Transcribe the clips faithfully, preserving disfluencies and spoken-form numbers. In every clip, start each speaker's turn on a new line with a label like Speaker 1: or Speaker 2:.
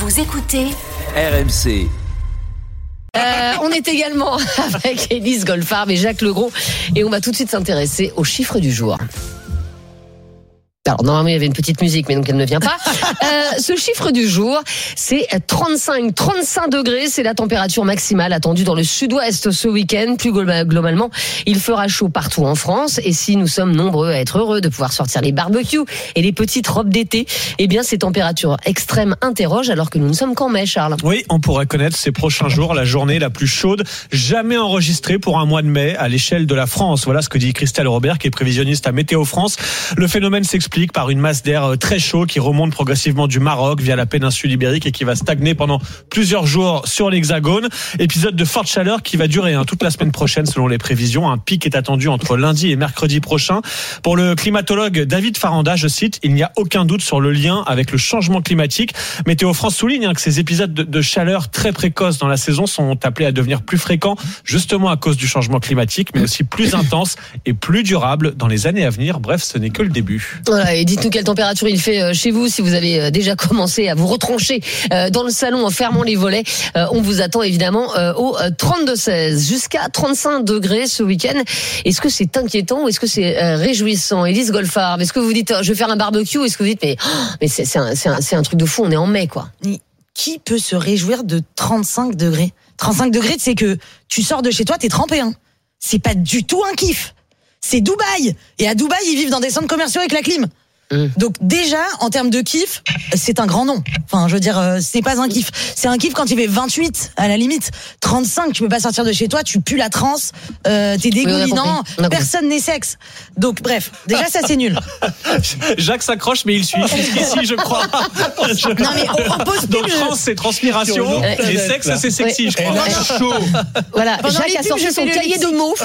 Speaker 1: Vous écoutez
Speaker 2: R M C.
Speaker 3: Euh, on est également avec Élise Goldfarb et Jacques Legros et on va tout de suite s'intéresser aux chiffres du jour. Alors normalement il y avait une petite musique mais donc elle ne vient pas. Euh, ce chiffre du jour, c'est trente-cinq, trente-cinq degrés, c'est la température maximale attendue dans le sud-ouest ce week-end. Plus globalement, il fera chaud partout en France et si nous sommes nombreux à être heureux de pouvoir sortir les barbecues et les petites robes d'été, eh bien ces températures extrêmes interrogent alors que nous ne sommes qu'en mai, Charles.
Speaker 4: Oui, on pourrait connaître ces prochains jours la journée la plus chaude jamais enregistrée pour un mois de mai à l'échelle de la France. Voilà ce que dit Christelle Robert qui est prévisionniste à Météo France. Le phénomène s'explique par une masse d'air très chaud qui remonte progressivement du Maroc via la péninsule ibérique et qui va stagner pendant plusieurs jours sur l'Hexagone. Épisode de forte chaleur qui va durer hein, toute la semaine prochaine selon les prévisions. Un pic est attendu entre lundi et mercredi prochain. Pour le climatologue David Faranda, je cite, il n'y a aucun doute sur le lien avec le changement climatique. Météo France souligne hein, que ces épisodes de, de chaleur très précoces dans la saison sont appelés à devenir plus fréquents justement à cause du changement climatique, mais aussi plus intenses et plus durables dans les années à venir. Bref, ce n'est que le début.
Speaker 3: Voilà, et dites-nous quelle température il fait chez vous, si vous avez déjà commencé à vous retrancher dans le salon en fermant les volets. On vous attend évidemment au trente-deux seize, jusqu'à trente-cinq degrés ce week-end. Est-ce que c'est inquiétant ou est-ce que c'est réjouissant? Élise Goldfarb, est-ce que vous dites je vais faire un barbecue ou est-ce que vous dites mais, mais c'est, c'est, un, c'est, un, c'est un truc de fou, on est en mai quoi.
Speaker 5: Qui peut se réjouir de trente-cinq degrés? trente-cinq degrés, c'est que tu sors de chez toi, t'es trempé. Hein. C'est pas du tout un kiff. C'est Dubaï. Et à Dubaï, ils vivent dans des centres commerciaux avec la clim. Mmh. Donc déjà, en termes de kiff, c'est un grand nom. Enfin, je veux dire, euh, c'est pas un kiff. C'est un kiff quand il fait vingt-huit, à la limite. trente-cinq, tu peux pas sortir de chez toi, tu pues la transe, euh, t'es dégoulinant, oui, personne n'est sexe. Donc bref, déjà ça c'est nul.
Speaker 4: Jacques s'accroche, mais il suit jusqu'ici, je crois. Je...
Speaker 5: Non mais on, on pose
Speaker 4: Donc trans, c'est transpiration,
Speaker 3: ouais,
Speaker 4: et sexe, c'est sexy, ouais. je crois.
Speaker 3: Ouais. Chaud. Voilà, pendant Jacques a sorti son cahier de mots.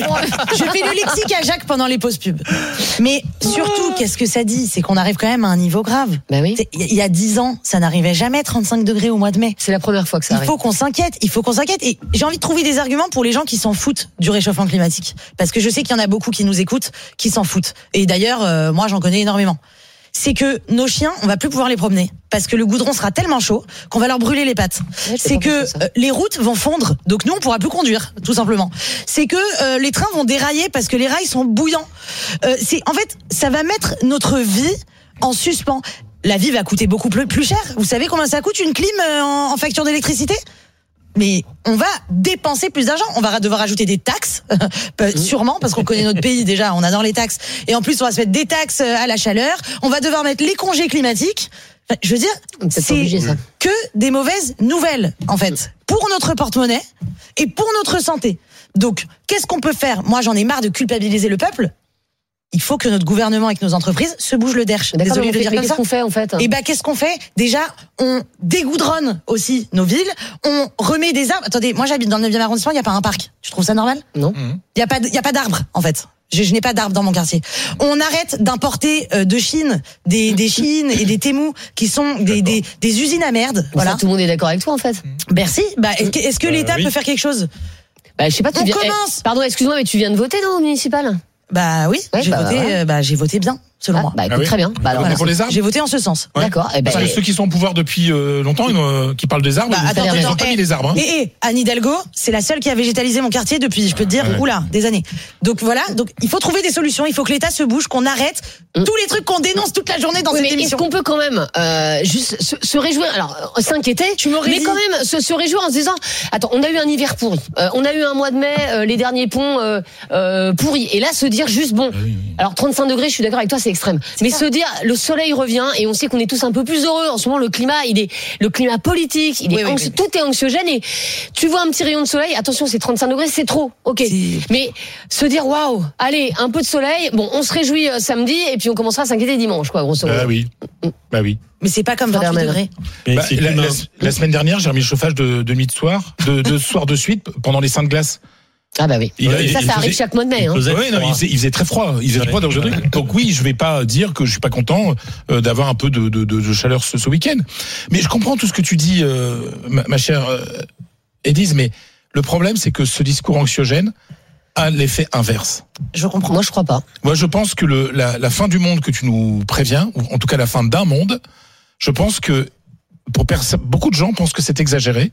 Speaker 5: Je fais le lexique à Jacques pendant les pauses pubs. Mais surtout, qu'est-ce que ça dit? C'est qu'on arrive quand même à un niveau grave.
Speaker 3: Bah oui.
Speaker 5: Il y a dix ans, ça n'arrivait jamais trente-cinq degrés au mois de mai.
Speaker 3: C'est la première fois que ça arrive.
Speaker 5: Il faut qu'on s'inquiète, il faut qu'on s'inquiète. Et j'ai envie de trouver des arguments pour les gens qui s'en foutent du réchauffement climatique. Parce que je sais qu'il y en a beaucoup qui nous écoutent, qui s'en foutent. Et d'ailleurs, euh, moi j'en connais énormément. C'est que nos chiens, on va plus pouvoir les promener. Parce que le goudron sera tellement chaud qu'on va leur brûler les pattes. Ouais, c'est que euh, les routes vont fondre. Donc nous, on pourra plus conduire, tout simplement. C'est que euh, les trains vont dérailler parce que les rails sont bouillants. Euh, c'est, en fait, ça va mettre notre vie en suspens. La vie va coûter beaucoup plus, plus cher. Vous savez combien ça coûte une clim en, en facture d'électricité? Mais on va dépenser plus d'argent. On va devoir ajouter des taxes, sûrement, parce qu'on connaît notre pays déjà, on adore les taxes. Et en plus, on va se mettre des taxes à la chaleur. On va devoir mettre les congés climatiques. Enfin, je veux dire, c'est, c'est obligé, ça. Que des mauvaises nouvelles, en fait, pour notre porte-monnaie et pour notre santé. Donc, qu'est-ce qu'on peut faire? Moi, j'en ai marre de culpabiliser le peuple. Il faut que notre gouvernement avec nos entreprises se bouge le derche.
Speaker 3: Désolé de le dire comme ça. Qu'est-ce qu'on fait en fait?
Speaker 5: Eh ben, qu'est-ce qu'on fait? Déjà, on dégoudronne aussi nos villes. On remet des arbres. Attendez, moi j'habite dans le neuvième arrondissement. Il y a pas un parc. Tu trouves ça normal?
Speaker 3: Non.
Speaker 5: Il y a pas, il y a pas d'arbres en fait. Je, je n'ai pas d'arbres dans mon quartier. On arrête d'importer euh, de Chine des, des Chines et des Témous qui sont des, des, des usines à merde.
Speaker 3: Voilà. Ça, tout le monde est d'accord avec toi en fait.
Speaker 5: Merci. Bah, est-ce que l'État euh, oui. peut faire quelque chose?
Speaker 3: Bah, je sais pas. Tu
Speaker 5: on
Speaker 3: viens...
Speaker 5: commence.
Speaker 3: Eh, pardon, excuse-moi, mais tu viens de voter non au municipal?
Speaker 5: Bah oui, ouais, j'ai
Speaker 3: bah,
Speaker 5: voté.
Speaker 3: ouais.
Speaker 5: Euh, bah j'ai voté bien. Selon
Speaker 3: ah,
Speaker 5: moi.
Speaker 3: Bah écoute,
Speaker 6: ah oui.
Speaker 3: très bien. Bah, alors,
Speaker 6: voilà. Pour les arbres.
Speaker 5: J'ai voté en ce sens.
Speaker 6: Ouais.
Speaker 3: D'accord. Eh ben,
Speaker 6: Parce que ceux qui sont au pouvoir depuis euh, longtemps, euh, qui parlent des arbres,
Speaker 5: bah,
Speaker 6: ils
Speaker 5: attends,
Speaker 6: n'ont
Speaker 5: attends,
Speaker 6: pas
Speaker 5: eh,
Speaker 6: mis les arbres. Hein.
Speaker 5: Et, et Anne Hidalgo, c'est la seule qui a végétalisé mon quartier depuis, je peux te dire, ouais. oula, des années. Donc voilà, donc il faut trouver des solutions. Il faut que l'État se bouge, qu'on arrête mm. tous les trucs qu'on dénonce toute la journée dans
Speaker 3: oui,
Speaker 5: cette
Speaker 3: mais
Speaker 5: émission.
Speaker 3: Est-ce qu'on peut quand même euh, juste se, se réjouir? Alors s'inquiéter, tu m'aurais mais dit. Quand même se, se réjouir en se disant, attends, on a eu un hiver pourri, euh, on a eu un mois de mai, euh, les derniers ponts euh, euh, pourris, et là se dire juste bon. Ah oui, oui. Alors trente-cinq degrés, je suis d'accord avec toi, c'est extrême. C'est mais ça. Se dire le soleil revient et on sait qu'on est tous un peu plus heureux en ce moment. Le climat, il est le climat politique, il est oui, anxi- oui, oui. tout est anxiogène et tu vois un petit rayon de soleil. Attention, c'est trente-cinq degrés, c'est trop. Ok, c'est... mais se dire waouh, allez, un peu de soleil. Bon, on se réjouit euh, samedi et puis on commencera à s'inquiéter dimanche, quoi, grosso modo.
Speaker 6: Bah oui, bah oui.
Speaker 5: Mais c'est pas comme vingt-huit degrés.
Speaker 6: Bah, la, la, la semaine dernière, j'ai remis le chauffage de, de mi de soir, de, de soir de suite pendant les seins de glace.
Speaker 3: Ah bah oui.
Speaker 6: Il,
Speaker 3: ça,
Speaker 6: il,
Speaker 3: ça
Speaker 6: il
Speaker 3: arrive
Speaker 6: faisait,
Speaker 3: chaque mois de mai. Hein.
Speaker 6: Il, ouais, non, il, faisait, il faisait très froid. Il faisait froid aujourd'hui. Donc oui, je vais pas dire que je suis pas content euh, d'avoir un peu de, de, de, de chaleur ce, ce week-end. Mais je comprends tout ce que tu dis, euh, ma, ma chère euh, Élise. Mais le problème, c'est que ce discours anxiogène a l'effet inverse.
Speaker 3: Je comprends. Moi, je crois pas.
Speaker 6: Moi, je pense que le, la, la fin du monde que tu nous préviens, ou en tout cas la fin d'un monde, je pense que pour perso- beaucoup de gens pensent que c'est exagéré,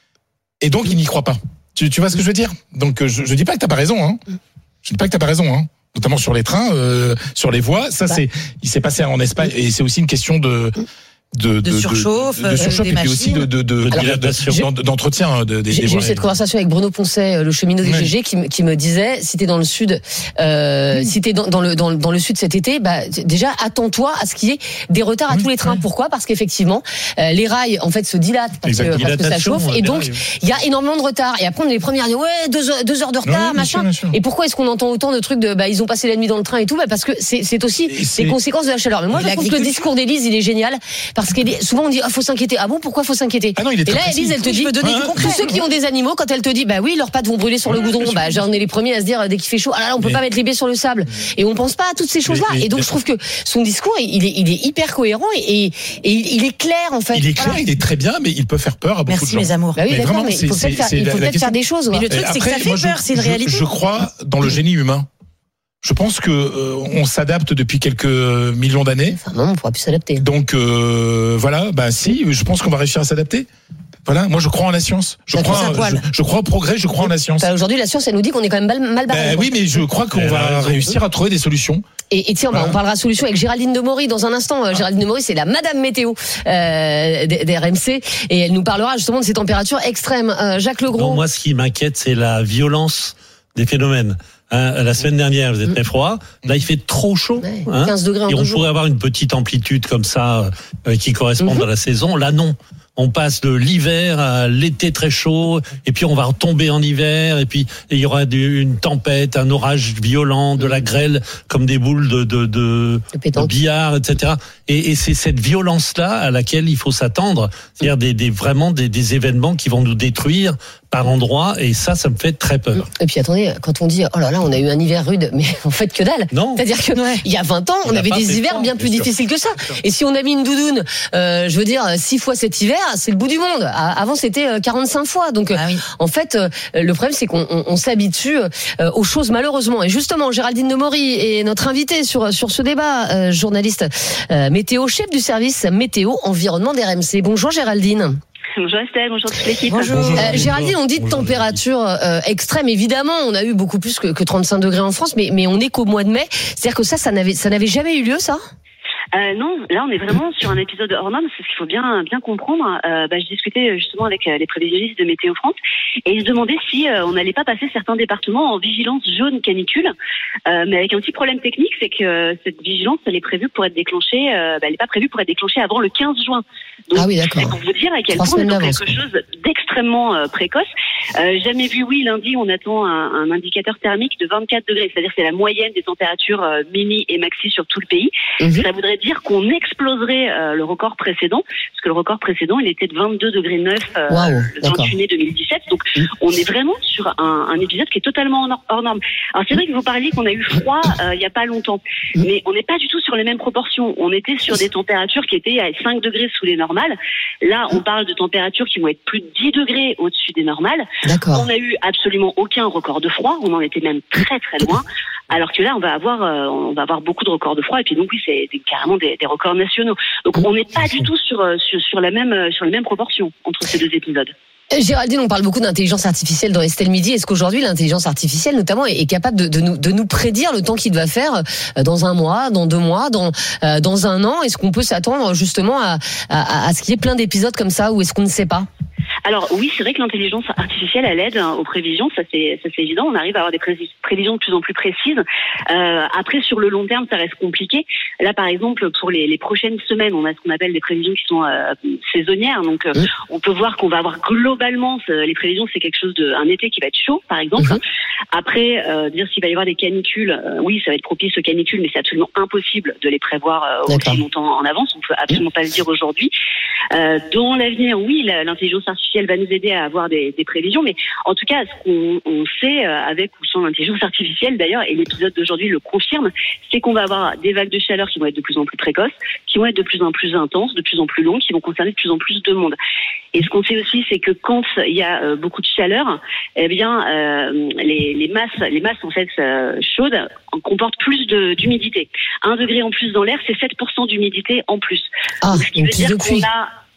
Speaker 6: et donc ils n'y croient pas. Tu, tu vois ce que je veux dire? Donc je, je dis pas que t'as pas raison, hein. Je dis pas que t'as pas raison, hein. Notamment sur les trains, euh, sur les voies. Ça, bah. c'est, il s'est passé en Espagne, et c'est aussi une question de. De,
Speaker 5: de, de surchauffe,
Speaker 6: de, de surchauffe
Speaker 5: euh,
Speaker 6: et puis aussi de, de, de,
Speaker 4: Alors,
Speaker 6: de d'entretien de, des,
Speaker 3: j'ai,
Speaker 6: des
Speaker 3: j'ai eu cette conversation avec Bruno Poncet, le cheminot des oui. G G, qui, qui me disait, si t'es dans le sud, euh, oui. si t'es dans, dans le dans, dans le sud cet été, bah déjà attends-toi à ce qu'il y ait des retards à oui. tous les trains. Oui. Pourquoi? Parce qu'effectivement, euh, les rails en fait se dilatent parce que, parce que ça chauffe, et donc il y a énormément de retard. Et après on est les premiers à dire ouais deux heures, deux heures de retard, oui, machin. Bien sûr, bien sûr. Et pourquoi est-ce qu'on entend autant de trucs de bah ils ont passé la nuit dans le train et tout? Bah parce que c'est c'est aussi les conséquences de la chaleur. Mais moi je trouve que le discours d'Élise il est génial parce que souvent on dit ah, faut s'inquiéter. Ah bon, pourquoi faut s'inquiéter?
Speaker 6: Ah non, il est
Speaker 3: et là, Élise, elle te dit, tous ceux qui ont des animaux, quand elle te dit, bah oui, leurs pattes vont brûler sur le goudron, bah j'en ai les premiers à se dire, dès qu'il fait chaud, ah là, là on peut mais... pas mettre les pieds sur le sable. Et on pense pas à toutes ces choses-là. Mais, mais, et donc, mais... je trouve que son discours, il est, il est hyper cohérent et, et, et il est clair, en fait.
Speaker 6: Il est clair, voilà. Il est très bien, mais il peut faire peur à beaucoup
Speaker 5: Merci,
Speaker 6: de gens.
Speaker 5: Merci, mes amours.
Speaker 3: Bah oui, mais d'accord, mais il faut peut-être faire, il faut peut-être faire des choses.
Speaker 5: Mais le truc, c'est que ça fait peur, c'est une réalité.
Speaker 6: Je crois dans le génie humain. Je pense que euh, on s'adapte depuis quelques millions d'années.
Speaker 3: Enfin non, on pourra plus s'adapter.
Speaker 6: Donc euh, voilà, bah si, je pense qu'on va réussir à s'adapter. Voilà, moi je crois en la science. Je
Speaker 3: ça
Speaker 6: crois, je, je crois au progrès, je crois en la science.
Speaker 3: Bah, aujourd'hui, la science, elle nous dit qu'on est quand même mal, mal barré.
Speaker 6: Bah, oui, mais je crois qu'on va réussir à trouver des solutions.
Speaker 3: Et, et tiens, voilà. bah, on parlera solutions avec Géraldine Demory dans un instant. Ah. Géraldine Demory, c'est la Madame Météo euh, des R M C, et elle nous parlera justement de ces températures extrêmes. Euh, Jacques Legros.
Speaker 1: Non, moi, ce qui m'inquiète, c'est la violence des phénomènes. Hein, la semaine dernière, vous êtes très froid. Là, il fait trop chaud.
Speaker 3: Ouais, hein, quinze degrés en
Speaker 1: et on
Speaker 3: deux
Speaker 1: pourrait
Speaker 3: jours.
Speaker 1: avoir une petite amplitude comme ça euh, qui correspond
Speaker 3: mm-hmm.
Speaker 1: à la saison. Là, non. On passe de l'hiver à l'été très chaud, et puis on va retomber en hiver, et puis il y aura une tempête, un orage violent, de la grêle comme des boules de, de, de, de billard, et cetera. Et, et c'est cette violence-là à laquelle il faut s'attendre, c'est-à-dire des, des, vraiment des, des événements qui vont nous détruire par endroits, et ça, ça me fait très peur.
Speaker 3: Et puis attendez, quand on dit oh là là, on a eu un hiver rude, mais en fait que dalle.
Speaker 1: Non.
Speaker 3: C'est-à-dire que ouais. il y a vingt ans, on, on avait des hivers froid, bien plus bien difficiles que ça. Et si on a mis une doudoune, euh, je veux dire, six fois cet hiver, c'est le bout du monde. Avant, c'était quarante-cinq fois. Donc, ah oui. en fait, le problème, c'est qu'on on, on s'habitue aux choses malheureusement. Et justement, Géraldine Demory est notre invitée sur sur ce débat, euh, journaliste euh, météo, chef du service météo environnement d'R M C. Bonjour Géraldine.
Speaker 2: Bonjour Estelle, bonjour toute l'équipe.
Speaker 3: Bonjour. Euh, Géraldine, on dit de température euh, extrême. Évidemment, on a eu beaucoup plus que, que trente-cinq degrés en France, mais, mais on est qu'au mois de mai. C'est-à-dire que ça, ça n'avait, ça n'avait jamais eu lieu, ça?
Speaker 2: Euh, non, là on est vraiment sur un épisode hors norme, c'est ce qu'il faut bien bien comprendre. Euh, bah, je discutais justement avec les prévisionnistes de Météo France et ils se demandaient si euh, on n'allait pas passer certains départements en vigilance jaune canicule, euh, mais avec un petit problème technique, c'est que euh, cette vigilance elle est prévue pour être déclenchée, euh, bah, elle n'est pas prévue pour être déclenchée avant le quinze juin. Donc,
Speaker 3: ah oui, d'accord.
Speaker 2: C'est pour vous dire à quel point on est dans quelque chose d'extrêmement euh, précoce. Euh, jamais vu, oui, lundi on attend un, un indicateur thermique de vingt-quatre degrés, c'est-à-dire c'est la moyenne des températures euh, mini et maxi sur tout le pays. Mm-hmm. Ça voudrait dire qu'on exploserait euh, le record précédent, parce que le record précédent, il était de vingt-deux degrés neuf euh, wow, le vingt-huit mai deux mille dix-sept. Donc, mmh. on est vraiment sur un, un épisode qui est totalement hors norme. Alors, c'est vrai que vous parliez qu'on a eu froid euh, il n'y a pas longtemps, mmh. mais on n'est pas du tout sur les mêmes proportions. On était sur des températures qui étaient à cinq degrés sous les normales. Là, on parle de températures qui vont être plus de dix degrés au-dessus des normales.
Speaker 3: D'accord.
Speaker 2: On n'a eu absolument aucun record de froid. On en était même très très loin. Alors que là, on va avoir, euh, on va avoir beaucoup de records de froid. Et puis donc, oui, c'est carrément des, des records nationaux. Donc, on n'est pas du tout sur, sur, sur la même, sur les mêmes proportions entre ces deux épisodes.
Speaker 3: Géraldine, on parle beaucoup d'intelligence artificielle dans Estelle Midi. Est-ce qu'aujourd'hui, l'intelligence artificielle, notamment, est capable de, de, nous, de nous prédire le temps qu'il va faire dans un mois, dans deux mois, dans, euh, dans un an? Est-ce qu'on peut s'attendre justement à, à, à ce qu'il y ait plein d'épisodes comme ça, ou est-ce qu'on ne sait pas?
Speaker 2: Alors oui, c'est vrai que l'intelligence artificielle, elle aide hein, aux prévisions, ça c'est ça c'est évident. On arrive à avoir des pré- prévisions de plus en plus précises. Euh, après, sur le long terme, ça reste compliqué. Là, par exemple, pour les, les prochaines semaines, on a ce qu'on appelle des prévisions qui sont euh, saisonnières. Donc, euh, mmh. on peut voir qu'on va avoir globalement les prévisions, c'est quelque chose de un été qui va être chaud, par exemple. Mmh. Après, euh, dire s'il va y avoir des canicules, euh, oui, ça va être propice aux canicules, mais c'est absolument impossible de les prévoir euh, aussi longtemps en avance. On peut absolument pas le dire aujourd'hui. Euh, dans l'avenir, oui, l'intelligence artificielle va nous aider à avoir des, des prévisions, mais en tout cas, ce qu'on on sait, euh, avec ou sans l'intelligence artificielle d'ailleurs, et l'épisode d'aujourd'hui le confirme, c'est qu'on va avoir des vagues de chaleur qui vont être de plus en plus précoces, qui vont être de plus en plus intenses, de plus en plus longues, qui vont concerner de plus en plus de monde. Et ce qu'on sait aussi, c'est que quand il y a euh, beaucoup de chaleur, eh bien, euh, les, les masses, les masses en fait euh, chaudes comportent plus de, d'humidité. Un degré en plus dans l'air, c'est sept pour cent d'humidité en plus.
Speaker 3: Ah,
Speaker 2: donc, ce qui veut dire qu'on a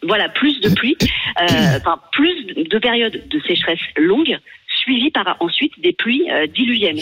Speaker 2: voilà, plus de pluie, euh, enfin plus de périodes de sécheresse longues, suivies par ensuite des pluies euh, diluviennes.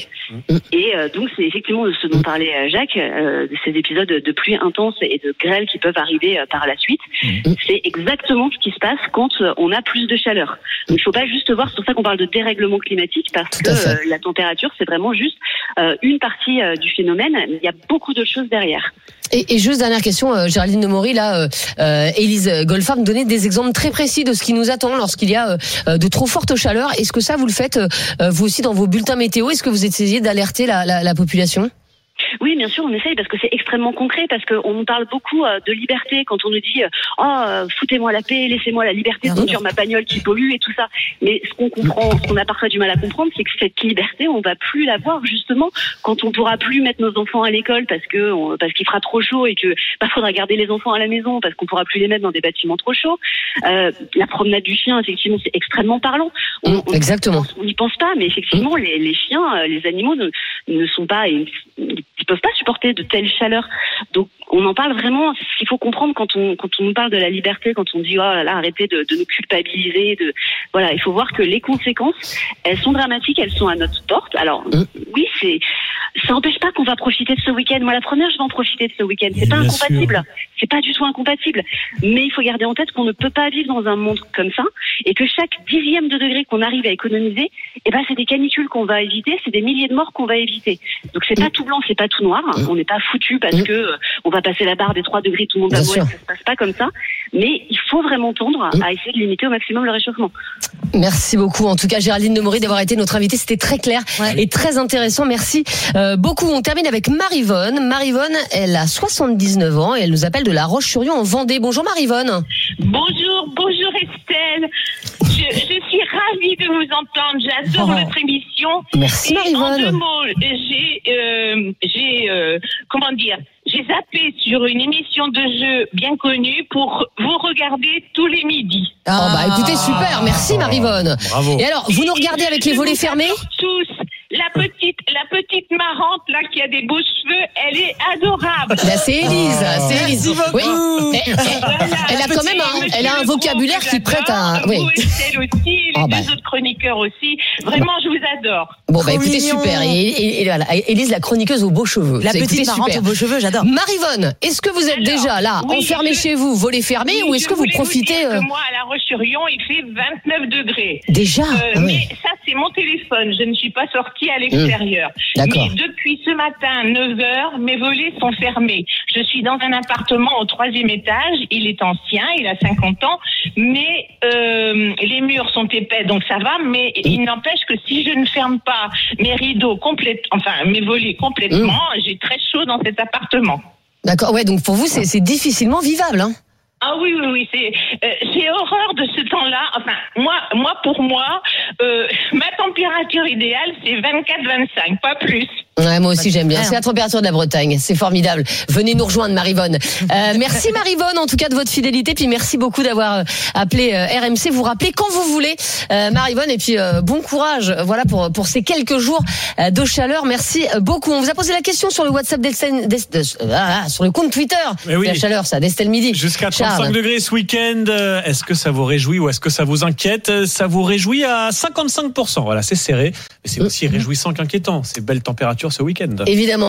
Speaker 2: Et euh, donc c'est effectivement de ce dont parlait euh, Jacques, euh, de ces épisodes de pluie intense et de grêle qui peuvent arriver euh, par la suite. C'est exactement ce qui se passe quand euh, on a plus de chaleur. Donc il faut pas juste voir, c'est pour ça qu'on parle de dérèglement climatique, parce que euh, la température c'est vraiment juste euh, une partie euh, du phénomène. Il y a beaucoup de choses derrière.
Speaker 3: Et, et juste dernière question, euh, Géraldine de Maury, là, euh, Élise Goldfarb me donnait des exemples très précis de ce qui nous attend lorsqu'il y a euh, de trop fortes chaleurs. Est-ce que ça, vous le faites euh, vous aussi dans vos bulletins météo? Est-ce que vous essayez d'alerter la, la, la population?
Speaker 2: Oui, bien sûr, on essaye parce que c'est extrêmement concret, parce qu'on nous parle beaucoup euh, de liberté quand on nous dit « Oh, euh, foutez-moi la paix, laissez-moi la liberté de conduire ma bagnole qui pollue et tout ça ». Mais ce qu'on comprend, ce qu'on a parfois du mal à comprendre, c'est que cette liberté, on va plus l'avoir justement quand on pourra plus mettre nos enfants à l'école parce que on, parce qu'il fera trop chaud et que bah, faudra garder les enfants à la maison parce qu'on pourra plus les mettre dans des bâtiments trop chauds. Euh, la promenade du chien, effectivement, c'est extrêmement parlant. On,
Speaker 3: mmh, exactement.
Speaker 2: On n'y pense pas, mais effectivement, les, les chiens, les animaux ne, ne sont pas... Ils, ils peuvent pas supporter de telles chaleurs. Donc on en parle vraiment. Ce qu'il faut comprendre quand on quand on nous parle de la liberté, quand on dit oh là là, arrêtez de, de nous culpabiliser, de voilà, il faut voir que les conséquences, elles sont dramatiques, elles sont à notre porte. Alors mmh. oui, c'est ça n'empêche pas qu'on va profiter de ce week-end. Moi, la première, je vais en profiter de ce week-end. C'est pas incompatible. Sûr. C'est pas du tout incompatible. Mais il faut garder en tête qu'on ne peut pas vivre dans un monde comme ça et que chaque dixième de degré qu'on arrive à économiser, eh ben, c'est des canicules qu'on va éviter, c'est des milliers de morts qu'on va éviter. Donc c'est pas tout blanc, c'est pas tout noir. On n'est pas foutu parce que euh, on va passer la barre des trois degrés, tout le monde va mourir. Ça se passe pas comme ça. Mais il faut vraiment tendre à essayer de limiter au maximum le réchauffement.
Speaker 3: Merci beaucoup. En tout cas, Géraldine de Maury d'avoir été notre invitée. C'était très clair ouais. et très intéressant. Merci euh, beaucoup. On termine avec Maryvonne. Maryvonne, elle a soixante-dix-neuf ans et elle nous appelle de La Roche-sur-Yon en Vendée. Bonjour Maryvonne.
Speaker 7: Bonjour, bonjour Estelle. Je, je suis ravie de vous entendre. J'adore oh. votre émission.
Speaker 3: Merci
Speaker 7: et
Speaker 3: Maryvonne.
Speaker 7: En deux mots, j'ai, euh, j'ai, euh, comment dire, j'ai zappé sur une émission de jeu bien connue pour vous regarder tous les midis.
Speaker 3: Ah oh bah écoutez, super. Merci Maryvonne.
Speaker 4: Bravo.
Speaker 3: Et alors, vous nous regardez avec les volets fermés ?
Speaker 7: Tous. La petite, la petite marrante là qui a des beaux cheveux, elle est adorable.
Speaker 3: Là, c'est Élise, oh. c'est Élise. Oui. Elle, elle, voilà, elle a quand même un, elle a un vocabulaire qui prête à.
Speaker 7: Oui. Vous, Estelle aussi, les oh, deux bah. autres chroniqueurs aussi. Vraiment, je vous adore.
Speaker 3: Bon bah écoutez, mignon. Super. Et, et, et voilà, Élise, la chroniqueuse aux beaux cheveux.
Speaker 5: La petite écoutez, marrante super. Aux beaux cheveux, j'adore.
Speaker 3: Maryvonne, est-ce que vous êtes Alors, déjà là, oui, enfermée je... chez vous, volets fermés, oui, ou est-ce que vous profitez
Speaker 7: vous euh... que moi, à La Roche-sur-Yon, il fait vingt-neuf degrés.
Speaker 3: Déjà.
Speaker 7: Euh,
Speaker 3: ah,
Speaker 7: mais
Speaker 3: oui.
Speaker 7: ça, c'est mon téléphone. Je ne suis pas sortie à l'extérieur.
Speaker 3: Mmh. D'accord.
Speaker 7: Mais depuis ce matin, neuf heures, mes volets sont fermés. Je suis dans un appartement au troisième étage. Il est ancien, il a cinquante ans, mais euh, les murs sont épais, donc ça va. Mais mmh. il n'empêche que si je ne ferme pas mes rideaux complètement, enfin mes volets complètement, mmh. j'ai très chaud dans cet appartement.
Speaker 3: D'accord. Ouais. Donc pour vous, c'est, c'est difficilement vivable, hein.
Speaker 7: Ah oui, oui, oui, c'est, euh, j'ai horreur de ce temps-là. Enfin, moi, moi, pour moi, euh, ma température idéale, c'est vingt-quatre vingt-cinq, pas plus.
Speaker 3: Ouais, moi aussi j'aime bien. C'est la température de la Bretagne, c'est formidable. Venez nous rejoindre, Maryvonne. Euh, merci Maryvonne, en tout cas de votre fidélité, puis merci beaucoup d'avoir appelé euh, R M C. Vous rappelez quand vous voulez, euh, Maryvonne, et puis euh, bon courage. Voilà pour pour ces quelques jours euh, de chaleur. Merci beaucoup. On vous a posé la question sur le WhatsApp d'Estelle, d'Estelle ah, sur le compte Twitter. Oui. La chaleur, ça, d'Estelle Midi.
Speaker 4: Jusqu'à trente-cinq degrés ce week-end. Est-ce que ça vous réjouit ou est-ce que ça vous inquiète? Ça vous réjouit à cinquante-cinq pour cent. Voilà, c'est serré, mais c'est aussi réjouissant qu'inquiétant. Ces belles températures ce week-end.
Speaker 3: Évidemment.